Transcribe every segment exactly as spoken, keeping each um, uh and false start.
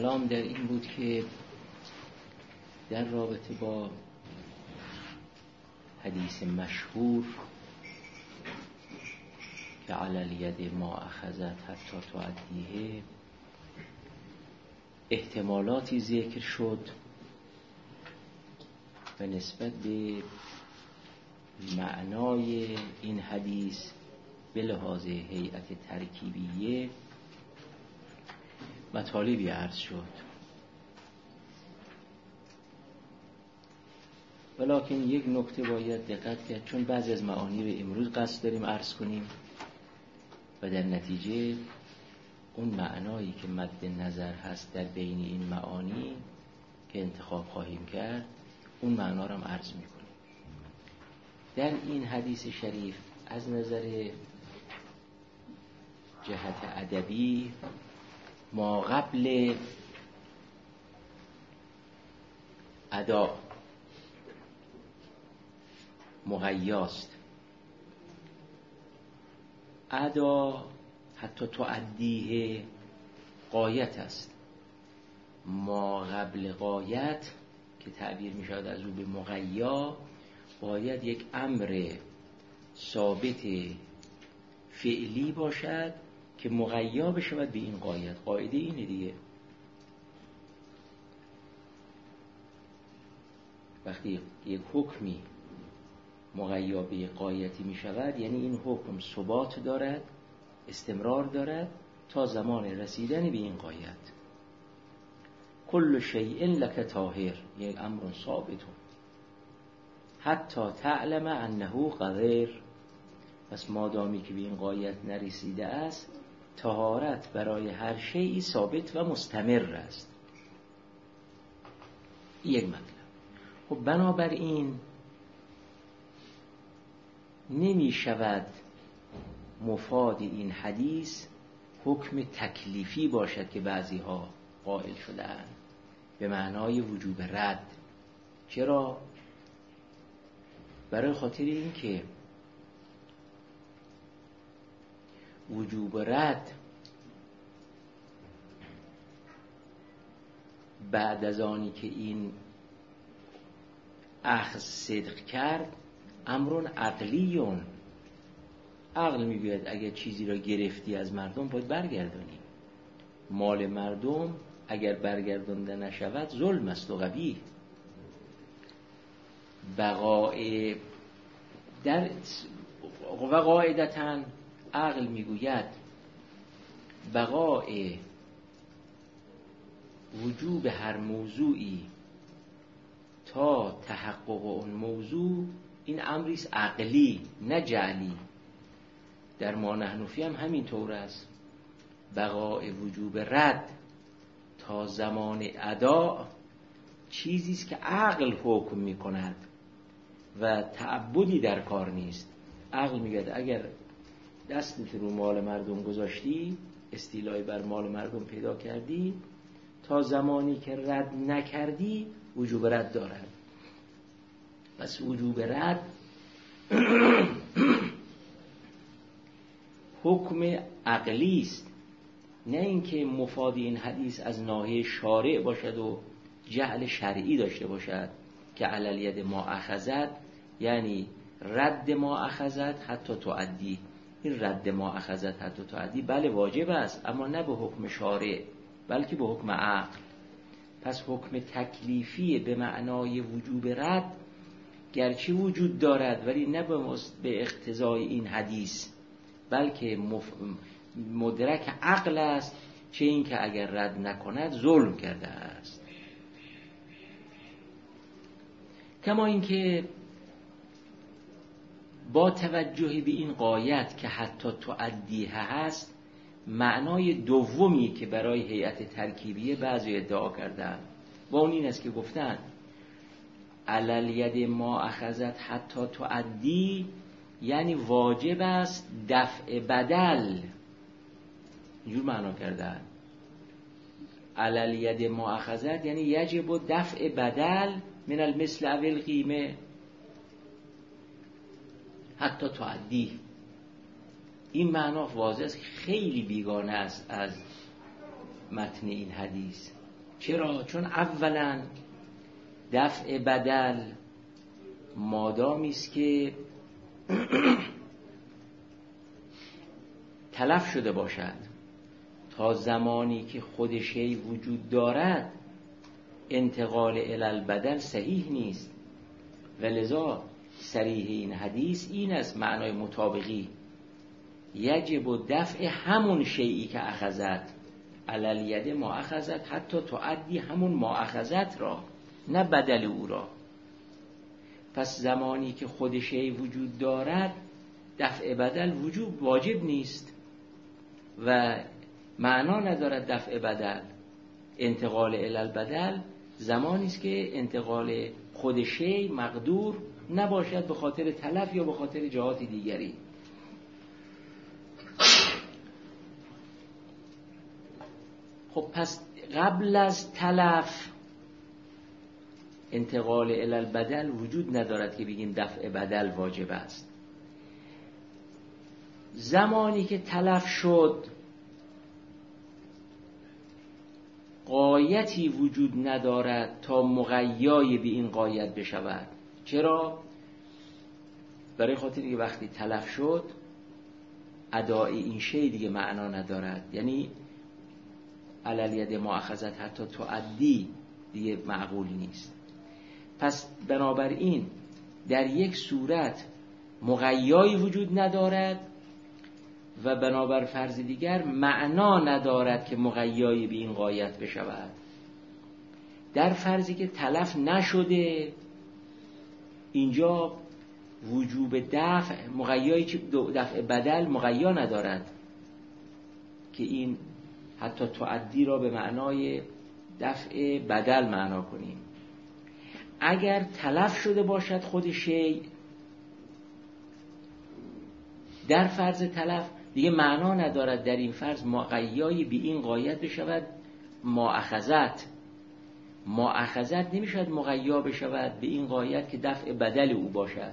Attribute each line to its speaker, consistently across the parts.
Speaker 1: کلام در این بود که در رابطه با حدیث مشهور که علی الید ما اخذت حتی تعدیه احتمالاتی ذکر شد و نسبت به معنای این حدیث به لحاظ هیئت ترکیبیه مطالبی عرض شد، ولکن یک نکته باید دقت کرد، چون بعضی از معانی رو امروز قصد داریم عرض کنیم و در نتیجه اون معنایی که مد نظر هست در بین این معانی که انتخاب خواهیم کرد اون معنا رو هم عرض میکنیم. در این حدیث شریف از نظر جهت ادبی ما قبل ادا مغیاست. ادا حتی تعدیه غایت است. ما قبل غایت که تعبیر می شود از او به مغیا، باید یک امر ثابت فعلی باشد که مغیا بشود به این غایت. قاعده اینه دیگه، وقتی یک حکمی مغیا به غایتی می شود یعنی این حکم ثبات دارد، استمرار دارد تا زمان رسیدن به این غایت. کل شیء لک طاهر، یک امر ثابت حتی تعلم انه قدر. پس مادامی که به این غایت نرسیده است، طهارت برای هر شیئی ثابت و مستمر است. یک مطلب. خب بنابراین نمی شود مفاد این حدیث حکم تکلیفی باشد که بعضی ها قائل شده‌اند به معنای وجوب رد. چرا؟ برای خاطر این که وجوب رد بعد از آنی که این اخذ صدق کرد امرون عقلیون، عقل میگوید اگر چیزی را گرفتی از مردم باید برگردانی. مال مردم اگر برگردانده نشود ظلم است و قبیح. بقای در و قاعدتاً عقل میگوید بقای وجوب هر موضوعی تا تحقق اون موضوع این امریست عقلی نه جعلی. در ما نحنفی هم همین طور است. بقای وجوب رد تا زمان ادا چیزیست که عقل حکم میکند و تعبدی در کار نیست. عقل میگه اگر دستت رو مال مردم گذاشتی، استیلای بر مال مردم پیدا کردی، تا زمانی که رد نکردی وجوب رد دارد. پس وجوب رد حکم عقلی است، نه اینکه مفاد این حدیث از ناحیه شارع باشد و جهل شرعی داشته باشد که علی الید ما اخذت یعنی رد ما اخذت حتی تعدی. این رد ما اخذت حتی تعدی بله واجب است، اما نه به حکم شارع بلکه به حکم عقل. پس حکم تکلیفی به معنای وجوب رد گرچه وجود دارد ولی نه به اقتضای این حدیث، بلکه مف... مدرک عقل است، چه این که اگر رد نکند ظلم کرده است. کما اینکه با توجه به این غایت که حتی تعدیه هست، معنای دومی که برای هیئت ترکیبیه بعضی ادعا کردن و اون این است که گفتن علی الید ما اخذت حتی تعدی یعنی واجب است دفع بدل. اینجور معنا کردن. علی الید ما اخذت یعنی یجب دفع بدل من المثل او القیمه حتی تعدی. این معنا واضح است، خیلی بیگانه است از متن این حدیث. چرا؟ چون اولا دفع بدل مادامی است که تلف شده باشد، تا زمانی که خود شی وجود دارد انتقال الی البدل صحیح نیست. ولذا صریح این حدیث این است، معنای مطابقی یجب دفع همون شیئی که اخذت علی الید ما اخذت حتی تعدی همون ما اخذت را، نه بدل او را. پس زمانی که خود شی وجود دارد دفع بدل وجوب واجب نیست و معنا ندارد دفع بدل. انتقال الی البدل زمانی است که انتقال خود شی مقدور نباشد به خاطر تلف یا به خاطر جهات دیگری. خب پس قبل از تلف انتقال الی البدل وجود ندارد که بگیم دفع بدل واجب است. زمانی که تلف شد غایتی وجود ندارد تا مغیای به این غایت بشود. چرا؟ برای خاطر که وقتی تلف شد ادای این شی دیگه معنا ندارد، یعنی علی الید ما اخذت حتی تعدی دیگه معقول نیست. پس بنابراین در یک صورت مغیایی وجود ندارد و بنابر فرض دیگر معنا ندارد که مغیایی به این غایت بشود. در فرضی که تلف نشده اینجا وجوب دفع مغیایی که دفع بدل مغیا ندارد که این حتی تعدی را به معنای دفع بدل معنا کنیم. اگر تلف شده باشد خود شی در فرض تلف دیگه معنا ندارد در این فرض مغیایی به این غایت بشود ما اخذت. ما اخذت نمیشود مغیا بشود به این غایت که دفع بدل او باشد.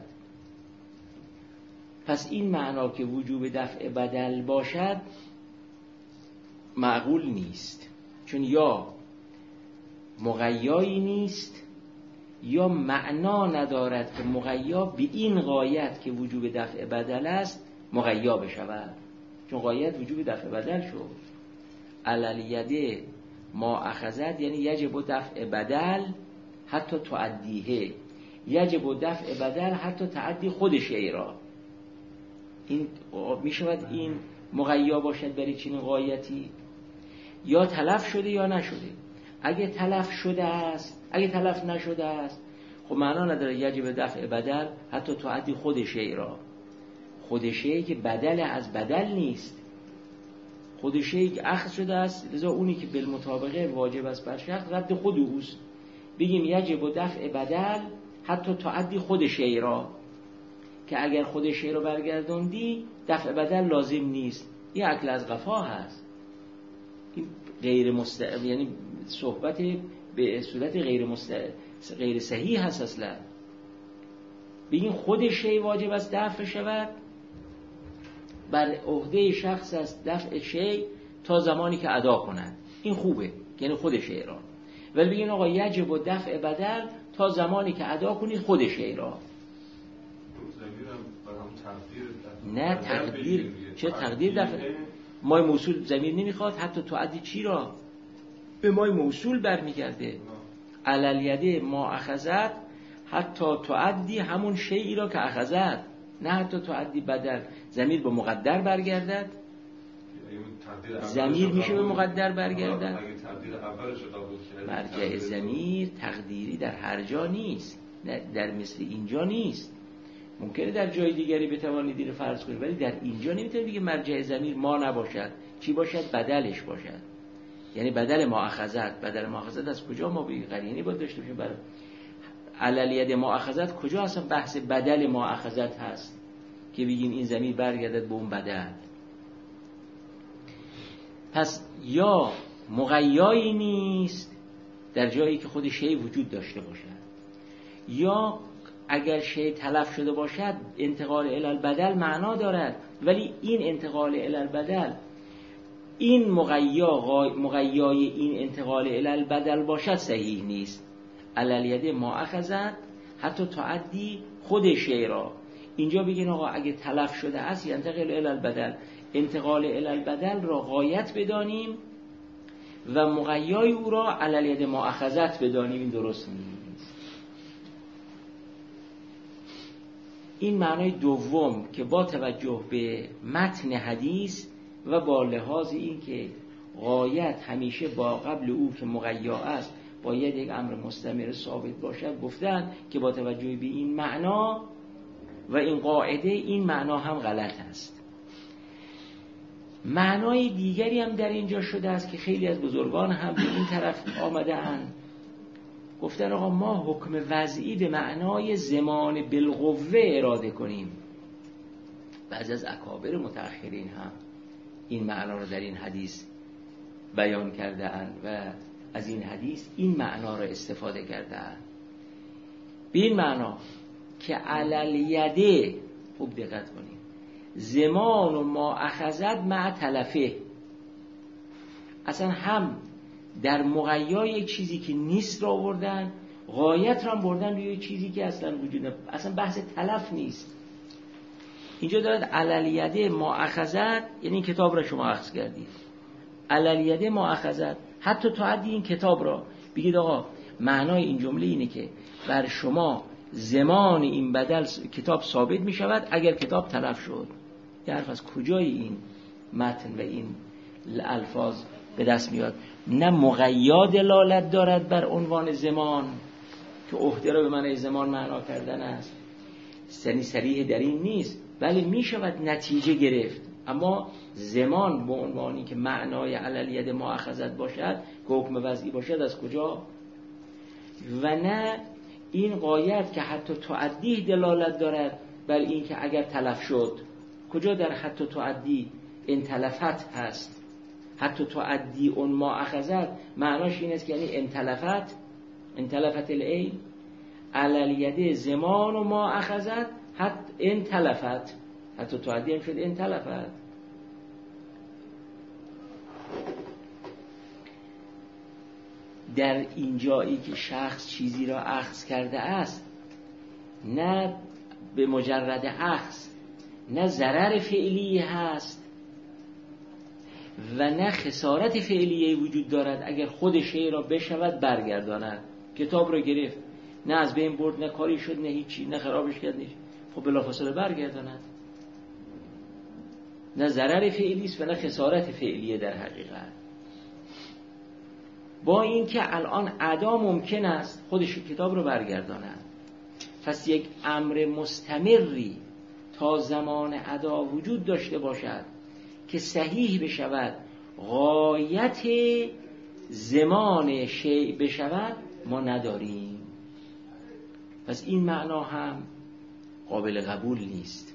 Speaker 1: پس این معنا که وجوب دفع بدل باشد معقول نیست، چون یا مغیایی نیست یا معنا ندارد که مغیا به این غایت که وجوب دفع بدل است مغیا بشود، چون غایت وجوب دفع بدل شد. علی الید ما اخذت یعنی یجب دفع بدل حتی تعدیه، یجب دفع بدل حتی تعدی خود شی را. این می شود این مغیا باشد برای چنین غایتی؟ یا تلف شده یا نشده. اگه تلف شده است، اگه تلف نشده است خب معنا نداره یجب دفع بدل حتی تعدی خود شی را. خود شی که بدل از بدل نیست، خود شی که اخذ شده است، لذا اونی که بالمطابقه واجب است بر شخص رد خود اوست. بگیم یجب دفع بدل حتی تعدی خود شی را، که اگر خود شی رو برگردوندی دفع بدل لازم نیست. این اکل از قفا هست، این غیر مست... یعنی صحبت به صورت غیر مست... غیر صحیح هست. اصلا بگیم خود شی واجب است دفع شود، بر عهده شخص است دفع شی تا زمانی که ادا کند. این خوبه، یعنی خود شی را. ولی بگیم آقا یجب دفع بدل تا زمانی که ادا کنید خود شی را. نه تقدیر، چه تقدیر دفع مای موصول ضمیر نمیخواد، حتی تعدی چی را به مای موصول برمیگرده. علی الید ما اخذت حتی تعدی همون شیئی را که اخذت، نه حتی تعدی بدل. ضمیر به مقدر برگردد، ضمیر میشه به مقدر برگردد. مرجع ضمیر تقدیری در هر جا نیست، در مثل اینجا نیست. ممکنه در جای دیگری بتوانید این فرض کنید، ولی در اینجا نمیتونه بگه مرجع ضمیر ما نباشد. چی باشد؟ بدلش باشد. یعنی بدل ما اخذت. بدل ما اخذت از کجا ما بگیم؟ قرینه باید داشته باشیم برای علی الید ما اخذت. کجا اصلا بحث بدل ما اخذت هست که بگیم این ضمیر برگردد به اون بدل؟ پس یا مغیایی نیست در جایی که خود شی وجود داشته باشد، یا اگر شی تلف شده باشد انتقال الی البدل معنا دارد، ولی این انتقال الی البدل این مغیا مغیای این انتقال الی البدل باشد صحیح نیست. علالید ما اخذت حتی تعدی خود شی را. اینجا بگین آقا اگه تلف شده است ینتقل الی البدل، انتقال الی البدل را غایت بدانیم و مغیای او را علالید ما اخذت بدانیم. این درست نیست. این معنای دوم که با توجه به متن حدیث و با لحاظ این که غایت همیشه با قبل او که مغیا است باید یک امر مستمر ثابت باشد، گفتن که با توجه به این معنا و این قاعده این معنا هم غلط است. معنای دیگری هم در اینجا شده است که خیلی از بزرگان هم به این طرف آمده اند، گفتن آقا ما حکم وضعی به معنای زمان بالقوه اراده کنیم. بعضی از اکابر متأخرین هم این معنا رو در این حدیث بیان کرده اند و از این حدیث این معنا رو استفاده کرده اند. به این معنا که علالیده، خوب دقت کنید، زمان و ما اخذت مع تلفه، اصلا هم در مغیای یک چیزی که نیست را بردن، غایت را بردن روی یک چیزی که اصلا وجود نداره. اصلا بحث تلف نیست. اینجا دارد علالیده ما اخذت، یعنی این کتاب را شما اخذ کردید، علالیده ما اخذت حتی تعدی این کتاب را. بگید آقا معنای این جمله اینه که بر شما زمان این بدل کتاب ثابت می شود اگر کتاب تلف شد. یه حرف از کجای این متن و این الفاظ به دست میاد؟ نه مغیا دلالت دارد بر عنوان زمان که عهده را به معنی زمان معنا کردن است، سنی صریح در این نیست، ولی می شود نتیجه گرفت. اما زمان به عنوانی که معنای علالیت ما اخذت باشد که حکم وضعی باشد از کجا؟ و نه این قایت که حتی تعدی دلالت دارد بر این که اگر تلف شد. کجا در حتی تعدی این تلفت هست؟ حتی تعدی اون ما اخذت معناش این است که یعنی انتلفت انتلفت العین، علالیت زمان و ما اخذت حتی انتلفت، حتی تعدی هم شد انتلفت. در اینجایی که شخص چیزی را اخذ کرده است، نه به مجرد اخذ نه ضرر فعلی هست و نه خسارت فعلیه وجود دارد اگر خود شی را بشود برگرداند. کتاب را گرفت، نه از بین برد، نه کاری شد، نه هیچی، نه خرابش کرد، نه خب بلافاصله برگرداند. نه ضرر فعلی است و نه خسارت فعلیه در حقیقت. با اینکه الان ادا ممکن است خودش کتاب رو برگرداند. پس یک امر مستمری تا زمان ادا وجود داشته باشد که صحیح بشود، غایت زمان شیء بشود، ما نداریم. پس این معنا هم قابل قبول نیست.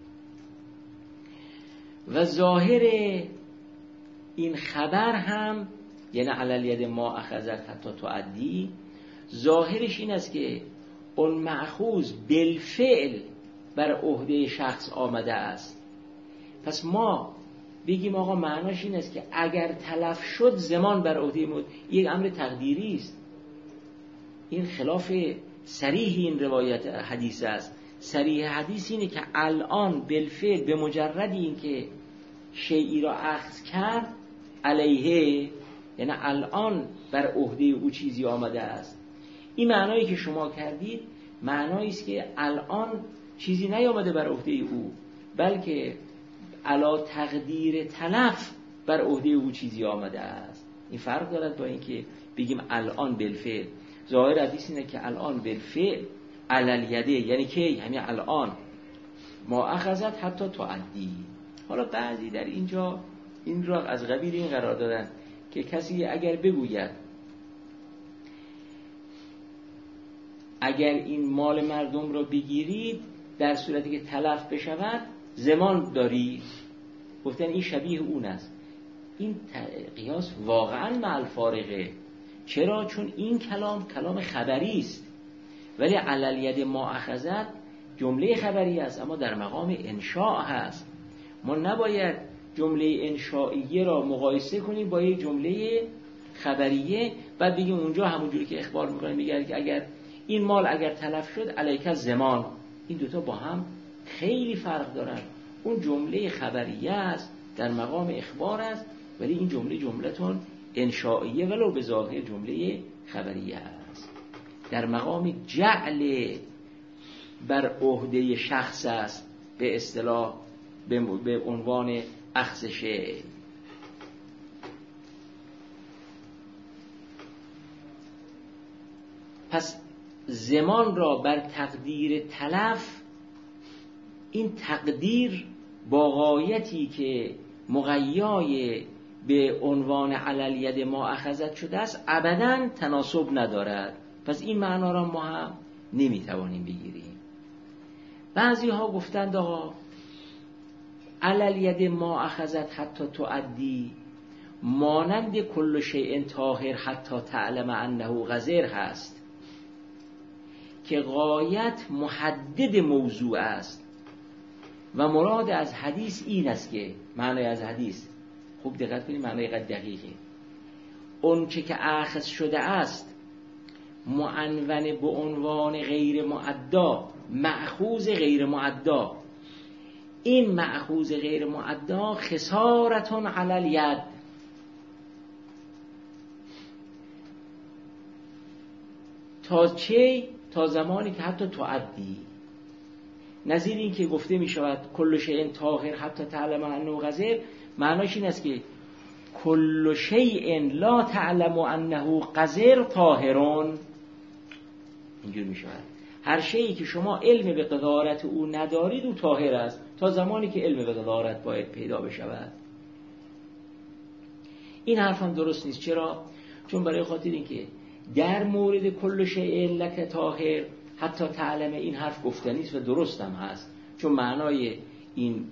Speaker 1: و ظاهر این خبر هم یعنی علالیت ما اخذت حتی تعدی، ظاهرش این است که اون مأخوذ بالفعل بر عهده شخص آمده است. پس ما بگیم آقا معناش این است که اگر تلف شد زمان بر عهده مود، یک امر تقدیری است. این خلاف صریح این روایت حدیث است. صریح حدیث اینه که الان بالفعل به مجرد این که شیئی را اخذ کرد علیه، یعنی الان بر عهده او چیزی آمده است. این معنایی که شما کردید معنایی است که الان چیزی نیامده بر عهده او، بلکه علا تقدیر تلف بر عهده او چیزی آمده است. این فرق دارد با اینکه بگیم الان بالفعل. ظاهر حدیث اینه که الان بالفعل علالیده، یعنی که یعنی الان ما اخذت حتی تعدی. حالا بعضی در اینجا این را از قبیل این قرار دادن که کسی اگر بگوید اگر این مال مردم را بگیرید در صورتی که تلف بشود زمان دارید، گفتن این شبیه اون است. این قیاس واقعا مع الفارقه. چرا؟ چون این کلام کلام خبری است، ولی علالیت ما اخذت جمله خبری است اما در مقام انشاء هست. ما نباید جمله انشائیه را مقایسه کنیم با یک جمله خبریه، بعد بگیم اونجا همونجوری که اخبار میکنه میگه که اگر این مال اگر تلف شد علیک زمان. این دوتا با هم خیلی فرق دارن. اون جمله خبریه است، در مقام اخبار است، ولی این جمله جملتون انشائیه ولو به ظاهر جمله خبریه است. در مقام جعل بر عهده شخص است، به اصطلاح به عنوان اخذ شیء. پس زمان را بر تقدیر تلف، این تقدیر با غایتی که مغیای به عنوان علل ید ما اخذت شده است ابداً تناسب ندارد. پس این معنا را ما هم نمیتوانیم بگیریم. بعضی ها گفتند آقا علل ید ما اخذت حتی تعدی مانند کل شیء طاهر حتی تعلم انه قذر هست، که غایت محدد موضوع است و مراد از حدیث این است که معنی از حدیث، خوب دقت کنید معنی قد دقیقه، اون چه که اخذ شده است معنون به عنوان غیر معدا، مأخوذ غیر معدا، این مأخوذ غیر معدا خسارتون علی الید، تا چه؟ تا زمانی که حتی تعدی، نظیر این که گفته می شود کل شیء طاهر حتی تعلم انه قذر، معناش این است که کل شیء لا تعلم انه قذر طاهرون. اینجور می شود هر شیئی که شما علم به قذارت او ندارید او طاهر است تا زمانی که علم به قذارت باید پیدا بشود. این حرف هم درست نیست. چرا؟ چون برای خاطر این که در مورد کل شیء لک طاهر حتی تعلم این حرف گفتنی است و درست هم هست، چون معنای این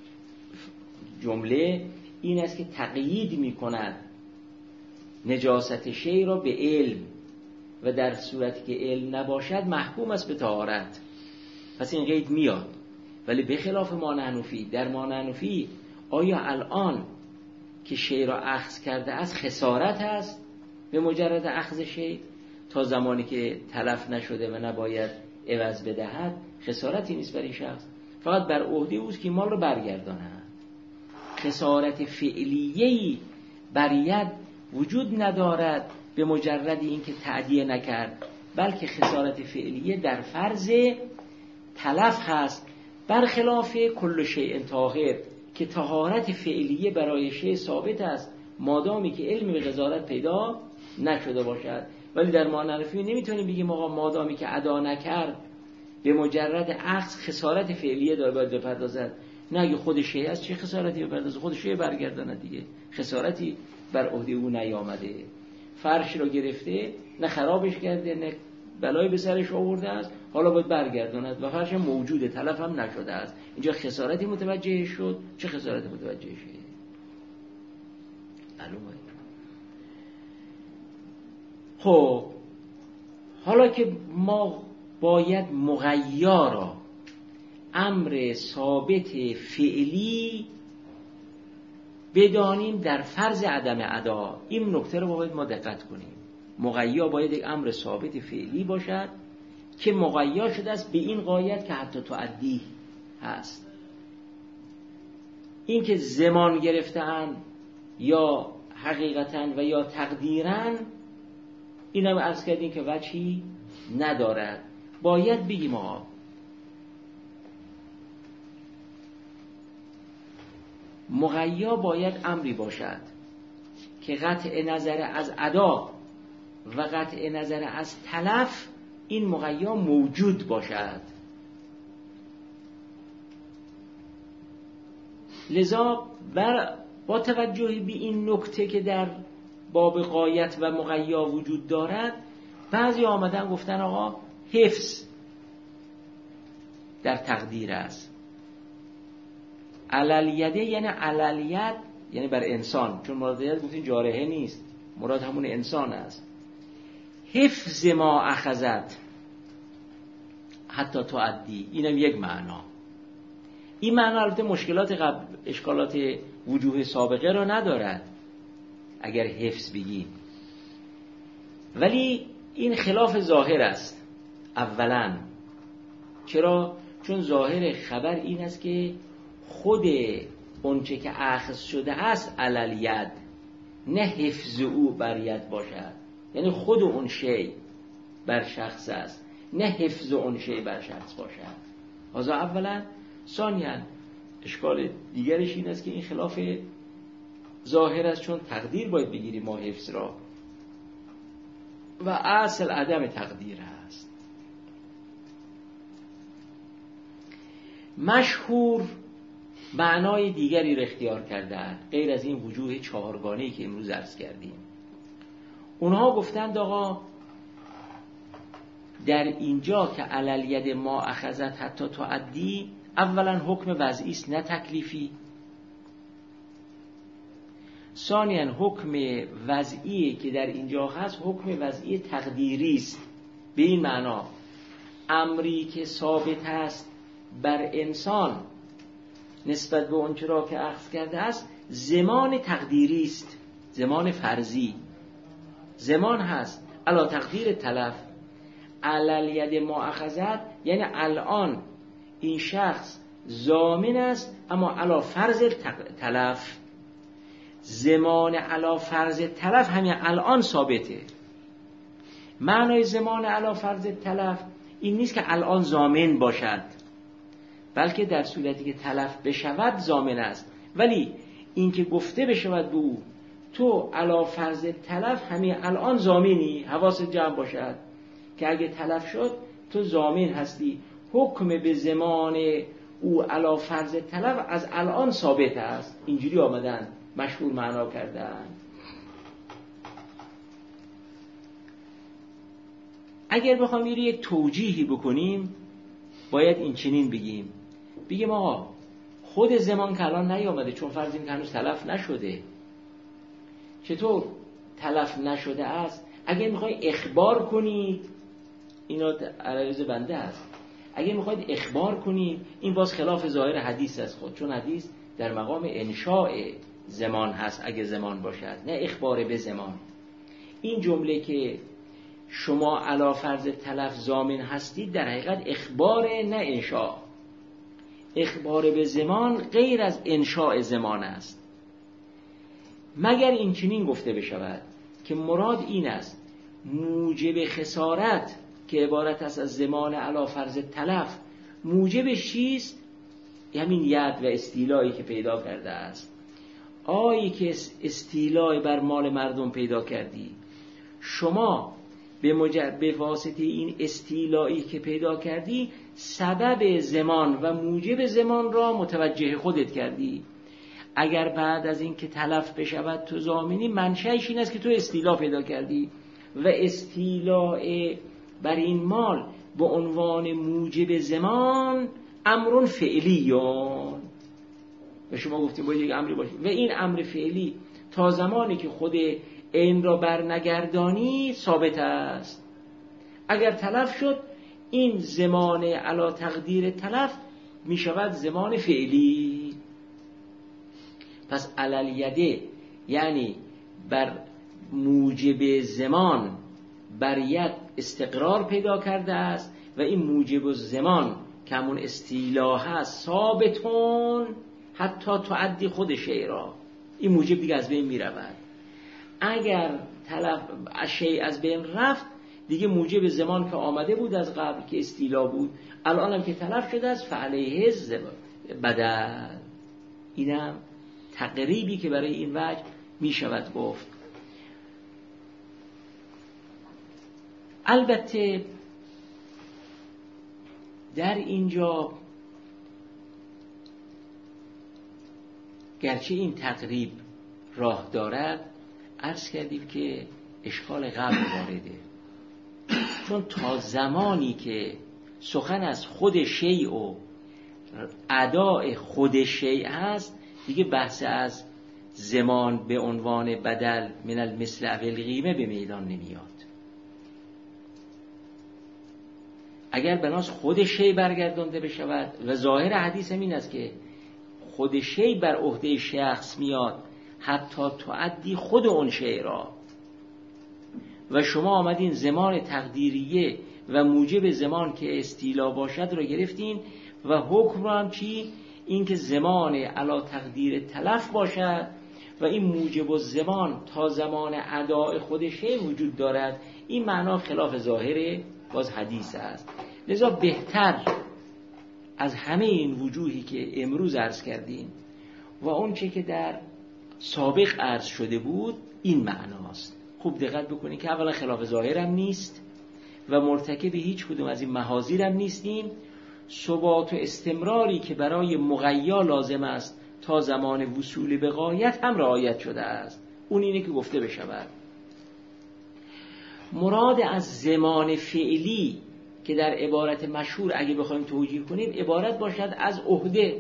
Speaker 1: جمله این است که تقیید می کند نجاست شیء را به علم و در صورتی که علم نباشد محکوم است به طهارت. پس این قید میاد. ولی به خلاف ما نحنفی، در ما نحنفی آیا الان که شیء را اخذ کرده است خسارت است به مجرد اخذ شیء تا زمانی که تلف نشده و نباید عوض بدهد؟ خسارتی نیست برای شخص، فقط بر عهده اوست که مال رو برگرداند. خسارت فعلیه‌ای بر ید وجود ندارد به مجرد اینکه تعدیه نکرد، بلکه خسارت فعلیه در فرض تلف هست، برخلاف کل شیء طاهر که طهارت فعلیه برای شیء ثابت است مادامی که علم به قذارت پیدا نشده باشد. ولی در ما نحنفی نمیتونیم بگیم آقا مادامی که ادا نکرد به مجرد اخذ خسارت فعلیه داره باید بپردازد. نه، اگه خود شیء است چه خسارتی بپردازه؟ خود شیء برگرداند دیگه، خسارتی بر عهده او نیامده. فرش رو گرفته، نه خرابش کرده نه بلای به سرش آورده است، حالا باید برگرداند و فرش موجوده، تلف هم نشده است. اینجا خسارتی متوجه شد. چه خسارتی متوجه شد؟ معلومه. خب حالا که ما باید مغیا را امر ثابت فعلی بدانیم در فرض عدم ادا، این نکته رو باید ما دقت کنیم. مغیا باید یک امر ثابت فعلی باشد که مغیا شده است به این غایت که حتی تعدی هست. این که زمان گرفتن یا حقیقتاً و یا تقدیراً، این هم عرض کردیم که وجهی ندارد. باید بگیم آقا مغیا باید امری باشد که قطع نظر از ادا و قطع نظر از تلف این مغیا موجود باشد. لذا بر با توجه به این نکته که در باب غایت و مغیا وجود دارد، بعضی آمدن گفتن آقا حفظ در تقدیر است. علالیده یعنی علالیت یعنی بر انسان، چون مراد ید گفتین جارحه نیست، مراد همون انسان است. حفظ ما اخذت حتی تعدی، اینم یک معنا. این معنا البته مشکلات قبل، اشکالات وجوه سابقه را ندارد اگر حفظ بگیم. ولی این خلاف ظاهر است. اولا چرا؟ چون ظاهر خبر این است که خود اونچه که اخذ شده است علل ید، نه حفظ او بر ید باشد، یعنی خود اون شی بر شخص است، نه حفظ اون شی بر شخص باشد. هذا اولا. ثانیا اشکال دیگرش این است که این خلاف ظاهر است، چون تقدیر باید بگیریم ما حفظ را و اصل عدم تقدیر هست. مشهور معنای دیگری را اختیار کردند غیر از این وجوه چهارگانه‌ای که امروز عرض کردیم. اونها گفتند آقا در اینجا که علل ید ما اخذت حتی تعدی، اولا حکم وضعی است نه تکلیفی. ثانیا حکم وضعی که در اینجا هست حکم وضعی تقدیری است، به این معنا امری که ثابت است بر انسان نسبت به اون چرا که اخذ کرده است زمان تقدیری است، زمان فرضی زمان هست علا تقدیر تلف. علل ید ما اخذت یعنی الان این شخص ضامن است اما علا فرض تلف. زمان علا فرض تلف همین الان ثابته. معنای زمان علا فرض تلف این نیست که الان ضامن باشد، بلکه در صورتی که تلف بشود ضامن است. ولی این که گفته بشود به او تو علا فرض تلف همین الان ضامنی، حواست جمع باشد که اگه تلف شد تو ضامن هستی. حکم به زمان او علا فرض تلف از الان ثابت است. اینجوری آمدن مشهور معنا کردن. اگر بخوام یک توجیهی بکنیم باید این چنین بگیم بگیم آقا خود زمان که الان نیامده، چون فرض این که هنوز تلف نشده. چطور تلف نشده است؟ اگر میخوای اخبار کنید، اینا عرض بنده است، اگر میخواید اخبار کنید این باز خلاف ظاهر حدیث است خود، چون حدیث در مقام انشاء زمان هست اگه زمان باشد، نه اخبار به زمان. این جمله که شما علی فرض تلف ضامن هستید در حقیقت اخبار نه انشاء. اخبار به زمان غیر از انشاء زمان است، مگر این چنین گفته بشود که مراد این است موجب خسارت که عبارت است از زمان علی فرض تلف، موجبش چیست؟ همین ید و استیلایی که پیدا کرده است. آیی که استیلای بر مال مردم پیدا کردی، شما به, مجرد به واسطه این استیلایی که پیدا کردی سبب زمان و موجب زمان را متوجه خودت کردی. اگر بعد از این که تلف بشود تو ضامنی، منشأش این است که تو استیلا پیدا کردی و استیلاء بر این مال به عنوان موجب زمان امر فعلیون و شما گفتیم باید یک امری باشه و این امر فعلی تا زمانی که خود این را برنگردانی ثابت است. اگر تلف شد این زمان علا تقدیر تلف می شود زمان فعلی. پس علل یده یعنی بر موجب زمان بر ید استقرار پیدا کرده است و این موجب زمان که همون استیلا هست ثابتون حتی تعدی خود شیء را، این موجب دیگه از بین می رود. اگر تلف شیء از بین رفت دیگه موجب زمان که آمده بود از قبل که استیلا بود الان هم که تلف شده است فعلیه بدل. اینم تقریبی که برای این وجه می شود گفت. البته در اینجا گرچه این تقریب راه دارد، عرض کردیم که اشکال قبل وارده، چون تا زمانی که سخن از خود شیء و اداء خود شیء هست دیگه بحث از زمان به عنوان بدل من المثل او القیمه به میدان نمیاد. اگر بناس خود شیء برگردانده بشود و ظاهر حدیث همین است که خود شی بر عهده شخص میاد حتی تعدی خود اون شی را. و شما آمدین زمان تقدیریه و موجب زمان که استیلا باشد را گرفتین و حکم را هم چی؟ این که زمان علا تقدیر تلف باشد و این موجب الزمان تا زمان اداء خود شی وجود دارد. این معنا خلاف ظاهر باز حدیث است. لذا بهتر از همه این وجوهی که امروز عرض کردیم و اون چه که در سابق عرض شده بود این معناست. خوب دقت بکنید که اولا خلاف ظاهرم نیست و مرتکب هیچ کدوم از این محاذیرم نیستیم. ثبات و استمراری که برای مغیا لازم است تا زمان وصول به غایت هم رعایت شده است. اون اینه که گفته بشود. مراد از زمان فعلی که در عبارت مشهور اگه بخوایم توجیه کنیم عبارت باشد از عهده.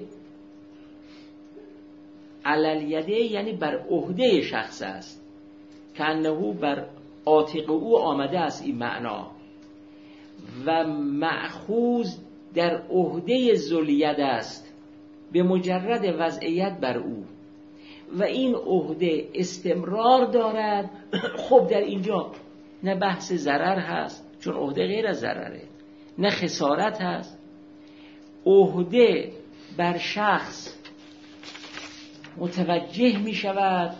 Speaker 1: علیلیده یعنی بر عهده شخص است که انه بر عاتق او آمده است این معنا و مأخوذ در عهده ذوالید است به مجرد وضعیت بر او و این عهده استمرار دارد. خب در اینجا نه بحث ضرر هست چون عهده غیر از ضرره، نه خسارت هست. عهده بر شخص متوجه می شود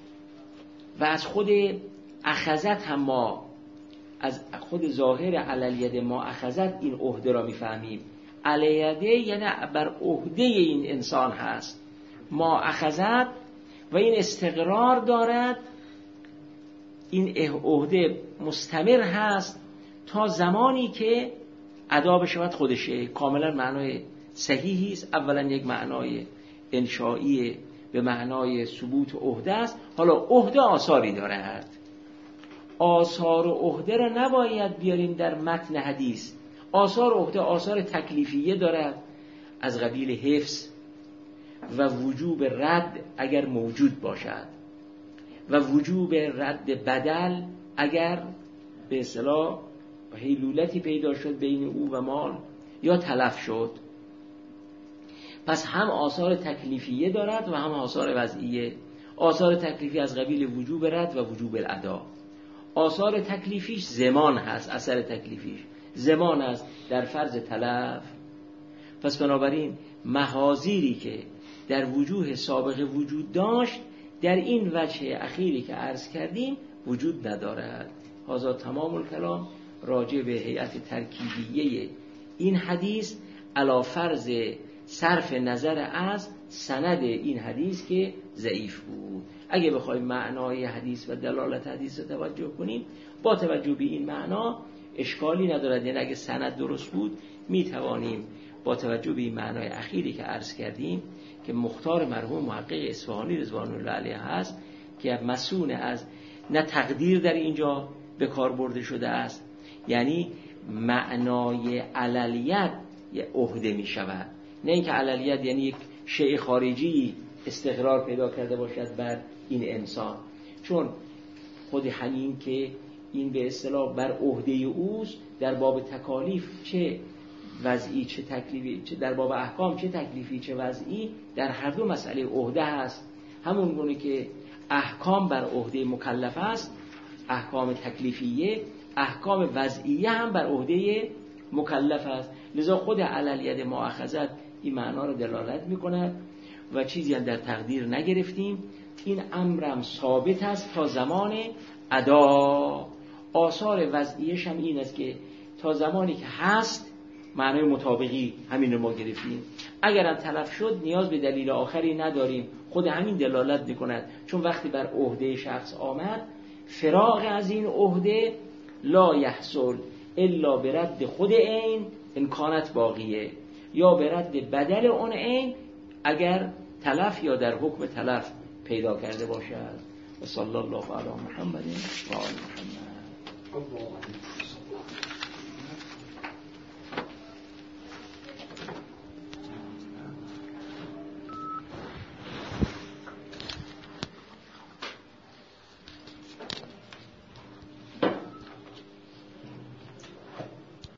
Speaker 1: و از خود اخذت هم ما از خود ظاهر علالید ما اخذت این عهده را می فهمیم. علیده یعنی بر عهده این انسان هست ما اخذت و این استقرار دارد. این عهده مستمر هست تا زمانی که ادا بشود خودشه. کاملا معنای صحیحی است. اولا یک معنای انشایی به معنای ثبوت عهده است. حالا عهده آثاری دارد. آثار و عهده را نباید بیاریم در متن حدیث. آثار عهده آثار تکلیفیه دارد از قبیل حفظ و وجوب رد اگر موجود باشد و وجوب رد بدل اگر به اصطلاح حیلولتی پیدا شد بین او و مال یا تلف شد. پس هم آثار تکلیفیه دارد و هم آثار وضعیه. آثار تکلیفی از قبیل وجوب رد و وجوب الادا. آثار تکلیفیش زمان هست. اثر تکلیفیش زمان است در فرض تلف. پس بنابراین محاذیری که در وجوه سابق وجود داشت در این وجه اخیری که عرض کردیم وجود ندارد. هذا تمام الکلام راجع به هیئت ترکیبیه این حدیث علی فرض صرف نظر از سند این حدیث که ضعیف بود. اگه بخوایم معنای حدیث و دلالت حدیث رو توجه کنیم با توجه به این معنا اشکالی ندارد. یعنی اگه سند درست بود می توانیم با توجه به این معنای اخیری که عرض کردیم که مختار مرحوم محقق اصفهانی رضوان الله علیه هست که مسئول از نه تقدیر در اینجا به کار برده شده است، یعنی معنای عللیت یه عهده می شود، نه اینکه عللیت یعنی یک شیء خارجی استقرار پیدا کرده باشد بر این انسان. چون خود همین که این به اصطلاح بر عهده اوست در باب تکالیف چه وضعی چه تکلیفی، چه در باب احکام چه تکلیفی چه وضعی، در هر دو مسئله عهده هست. همون گونه که احکام بر عهده مکلف است، احکام تکلیفیه، احکام وضعیه هم بر عهده مکلف است. لذا خود علالید مؤاخذت این معنا رو دلالت می‌کند و چیزی هم در تقدیر نگرفتیم. این امرم ثابت است تا زمان ادا. آثار وضعیش هم این است که تا زمانی که هست معنای مطابقی همین رو ما گرفتیم. اگرم تلف شد نیاز به دلیل آخری نداریم، خود همین دلالت می‌کند. چون وقتی بر عهده شخص آمد فراغ از این عهده لا یحصل الا برد خود عین امکانت باقیه یا برد بدل اون عین اگر تلف یا در حکم تلف پیدا کرده باشد. و صلی الله علی محمد و آل محمد.